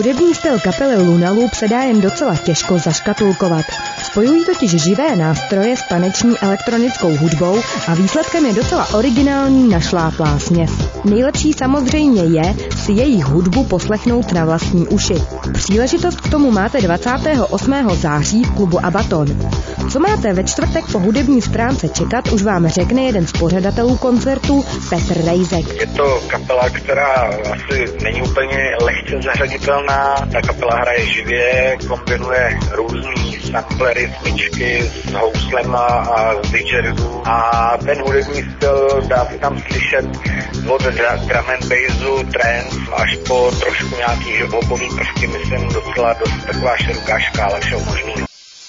Hudební styl kapely Luna Loop se dá jen docela těžko zaškatulkovat. Spojují totiž živé nástroje s taneční elektronickou hudbou a výsledkem je docela originální našláplá směs. Nejlepší samozřejmě je si jejich hudbu poslechnout na vlastní uši. Příležitost k tomu máte 28. září v klubu Abaton. Co máte ve čtvrtek po hudební stránce čekat, už vám řekne jeden z pořadatelů koncertu, Petr Rejzek. Je to kapela, která asi není úplně lehce zařaditelná. Ta kapela hraje živě, kombinuje různý samplery, smyčky s houslema a s didgeridoo. A ten hudební styl dá se tam slyšet od drum and bassu, trance až po trošku nějaký hiphopový prvky, myslím docela dost taková široká škála všeho možného.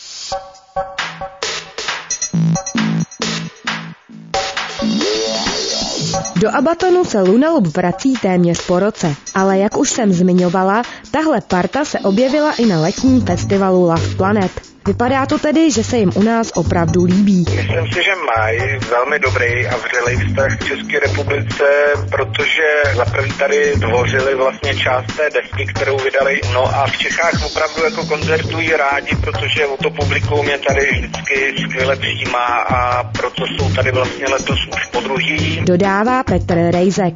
Do Abatonu se Luna Loop vrací téměř po roce, ale jak už jsem zmiňovala, tahle parta se objevila i na letním festivalu Love Planet. Vypadá to tedy, že se jim u nás opravdu líbí. Myslím si, že mají velmi dobrý a vřelý vztah k České republice, protože za první tady tvořili vlastně část té desky, kterou vydali. No a v Čechách opravdu jako koncertují rádi, protože o to publikum je tady vždycky skvěle přijímá a proto jsou tady vlastně letos už podruhý. Dodává Petr Rejzek.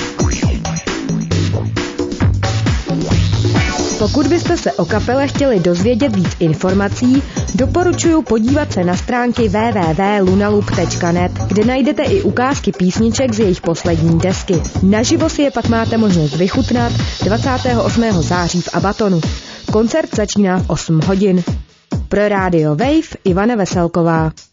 Pokud byste se o kapele chtěli dozvědět víc informací, doporučuji podívat se na stránky www.lunaloop.net, kde najdete i ukázky písniček z jejich poslední desky. Naživo si je pak máte možnost vychutnat 28. září v Abatonu. Koncert začíná v 8 hodin. Pro Radio Wave Ivana Veselková.